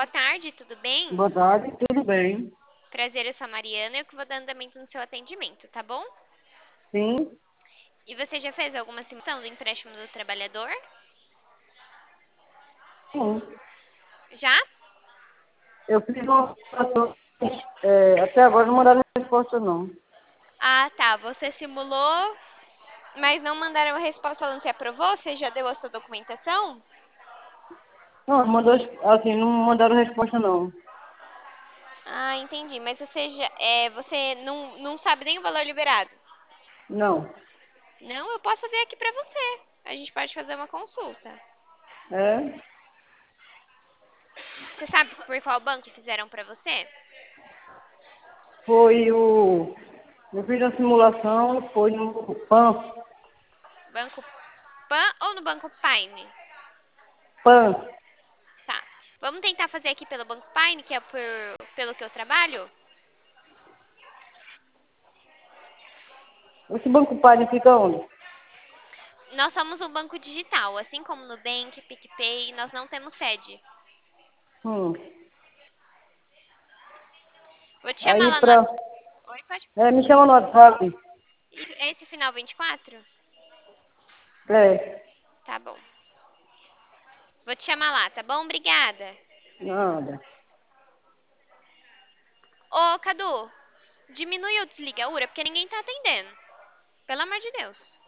Boa tarde, tudo bem? Boa tarde, tudo bem? Prazer, eu sou a Mariana e eu que vou dando andamento no seu atendimento, tá bom? Sim, E você já fez alguma simulação do empréstimo do trabalhador? sim. Já? Eu fiz uma situação, até agora não mandaram resposta não. Ah, tá. Você simulou, mas não mandaram a resposta falando se aprovou? Você já deu a sua documentação? Não, assim, não mandaram resposta não. Ah, entendi. Mas você não sabe nem o valor liberado? Não. Não, eu posso ver aqui pra você. A gente pode fazer uma consulta. É, Você sabe por qual banco fizeram pra você? foi o. Eu fiz a simulação, foi no PAN. Banco Pan ou no Banco Paine? PAN. Tá. Vamos tentar fazer aqui pelo Banco Paine, que é pelo que eu trabalho? Esse Banco Palha fica onde? Nós somos um banco digital, assim como Nubank, PicPay, nós não temos sede. Hum. Vou te chamar Aí lá no pra. WhatsApp. Oi, pode? Me chama no WhatsApp. Esse final 24? É, Tá bom. Vou te chamar lá, tá bom? Obrigada. nada. Ô, Cadu, diminui ou desliga a URA, porque ninguém tá atendendo. Pelo amor de Deus.